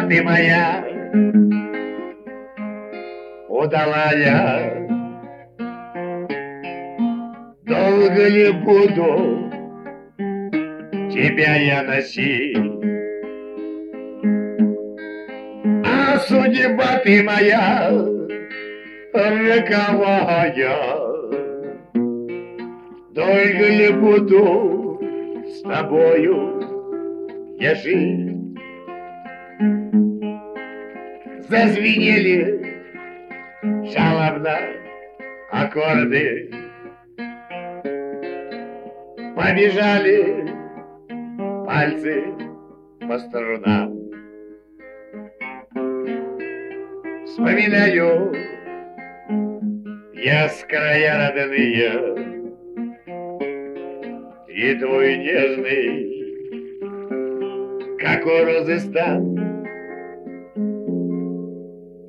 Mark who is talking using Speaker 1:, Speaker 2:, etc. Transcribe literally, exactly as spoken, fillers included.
Speaker 1: ты моя удалая, долго ли буду тебя я носить? А судьба ты моя роковая, долго ли буду с тобою я жить? Зазвенели жалобно аккорды, побежали пальцы по струнам. Вспоминаю я с края родные и твой нежный, как у розы стан.